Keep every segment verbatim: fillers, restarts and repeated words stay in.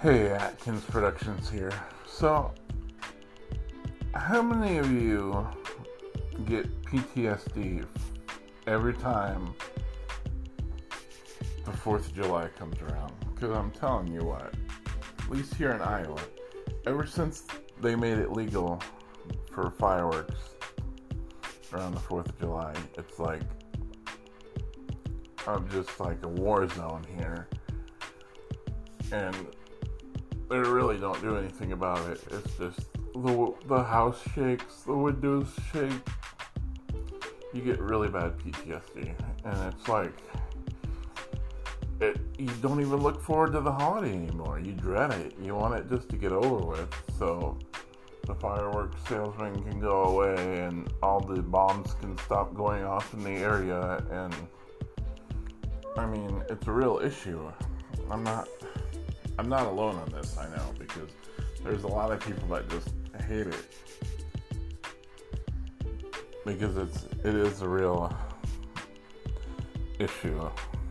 Hey, Atkins Productions here. So, how many of you get P T S D every time the fourth of July comes around? Because I'm telling you what, at least here in Iowa, ever since they made it legal for fireworks around the fourth of July, it's like, I'm just like a war zone here. And they really don't do anything about it. It's just the the house shakes, the windows shake. You get really bad P T S D, and it's like it. You don't even look forward to the holiday anymore. You dread it. You want it just to get over with, so the fireworks salesman can go away, and all the bombs can stop going off in the area. And I mean, it's a real issue. I'm not. I'm not alone on this, I know, because there's a lot of people that just hate it. Because it's it is a real issue.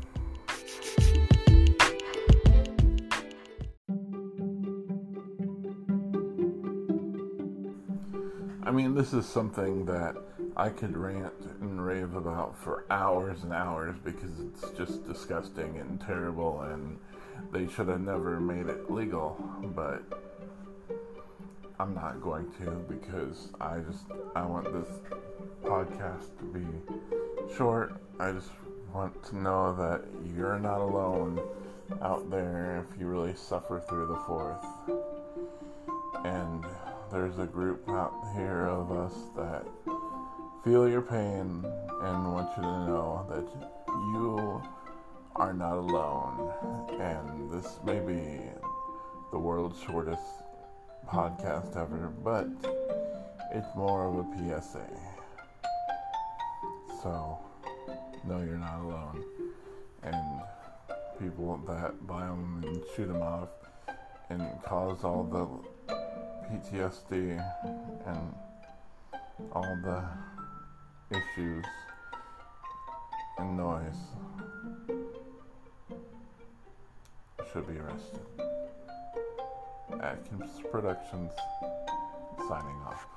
I mean, this is something that I could rant and rave about for hours and hours because it's just disgusting and terrible, and they should have never made it legal, but I'm not going to because I just, I want this podcast to be short. I just want to know that you're not alone out there if you really suffer through the fourth. And there's a group out here of us that feel your pain and want you to know that you are not alone, and this may be the world's shortest podcast ever, but it's more of a P S A. So, no, you're not alone. And people that buy them and shoot them off and cause all the P T S D and all the issues and noise should be arrested. Atkins Productions signing off.